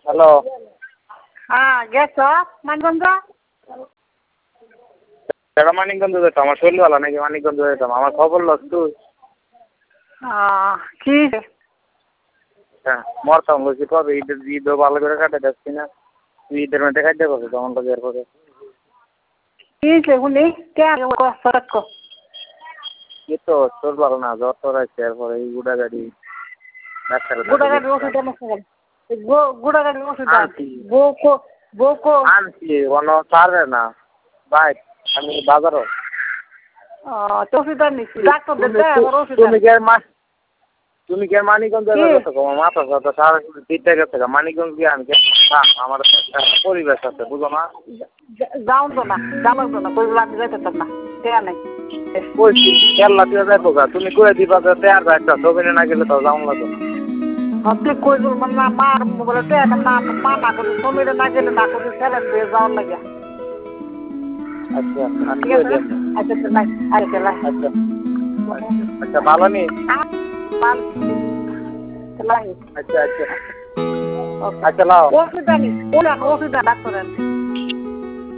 Hello. হ্যাঁ গেছ মানগঞ্জ? কেন মানিকগঞ্জ যেতাম? আমার শরীর ভালো নাকি মানিকগঞ্জ যেতাম? আমার খবর লস তুই। কি হ্যাঁ মরতাম বলছি কবে ঈদও ভালো করে কাটে যাচ্ছি না। তুই ঈদের মধ্যে খাইতে পারবো তখন তো বের করে। কি শুনি কে এই তো তোর ভালো না, জ্বর তোর আছে এরপরে এই গুড়া গাড়ি গুড়াগাড়ির ওষুধ এনেছিলেন? গুড়াগাড়ির ওষুধ আনছি বউকো আনছি কোনো ছাড়বে না ভাই, আমি বাজারও। ওষুধ আনিছি ডাক্তার ওষুধ তুমি কি আর মানিকগঞ্জ গেছো? তোমার মাথা সাথে সারা তিনটা গেছে মানিকগঞ্জ গিয়ে আমি আমার একটা পরিবেশ আছে বুঝো না। যাও তো না কই আমি যাইতাম না দেয়া নাই কেরলা দিয়ে যাইবো গা, তুমি কয়ে দিবা যে তেয়ার একটা ছবি না গেলে তো যাও লাগো না। তুই কই মানে মার মোবাইলে দেয়া না মা না করে সমীরে না গেলে না করে ফেরেন দিয়ে যাওয়ার লাগে। আচ্ছা আমি ঠিক কয়ে আছে দিই। আচ্ছা লাই আচ্ছা লাই আচ্ছা আচ্ছা ভালো নি। লাই আচ্ছা আচ্ছা আচ্ছা লাও ওষুধ আনি ওষুধ ডাক্তার আনি